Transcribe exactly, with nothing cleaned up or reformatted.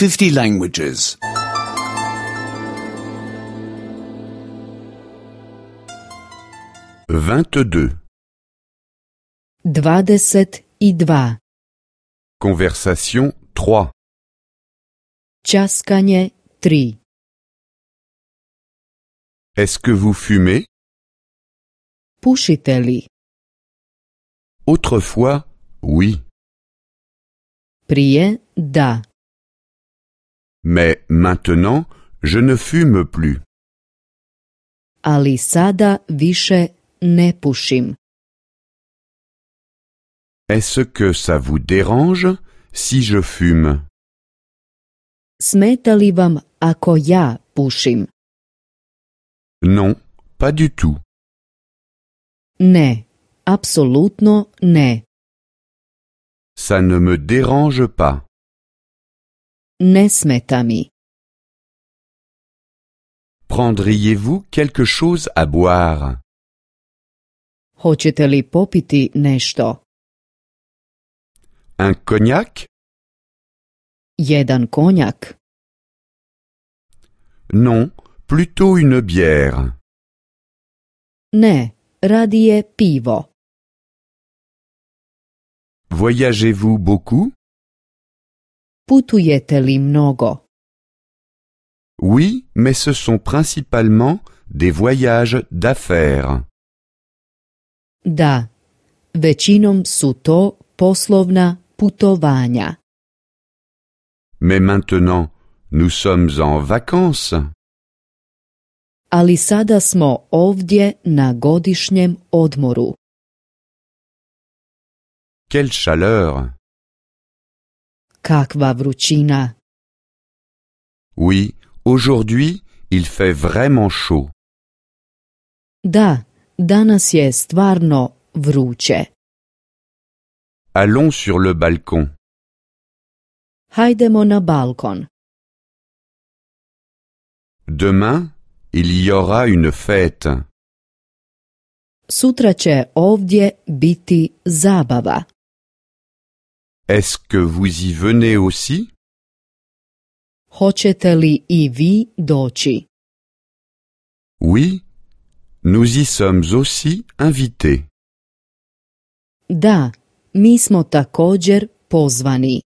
fifty languages. vingt-deux. dvadeset i dva. Conversation trois. Ćaskanje tri. Est-ce que vous fumez? Pušite li? Autrefois, oui. Prije da. Mais maintenant, je ne fume plus. Ali sada više ne pušim. Est-ce que ça vous dérange si je fume? Smeta li vam ako ja pušim? Non, pas du tout. Ne, apsolutno ne. Ça ne me dérange pas. Ne smeta mi. Prendriez-vous quelque chose à boire? Hoćete li popiti nešto? Un cognac? Jedan konjak? Non, plutôt une bière. Ne, radije pivo. Voyagez-vous beaucoup? Putujete li mnogo? Oui, mais ce sont principalement des voyages d'affaires. Da, većinom su to poslovna putovanja. Mais maintenant, nous sommes en vacances. Ali sada smo ovdje na godišnjem odmoru. Quelle chaleur! Kakva vrućina! Oui, aujourd'hui, il fait vraiment chaud. Da, danas je stvarno vruće. Allons sur le balcon. Hajdemo na balkon. Demain, il y aura une fête. Sutra će ovdje biti zabava. Est-ce que vous y venez aussi? Hoćete li i vi doći? Oui, nous y sommes aussi invités. Da, mi smo također pozvani.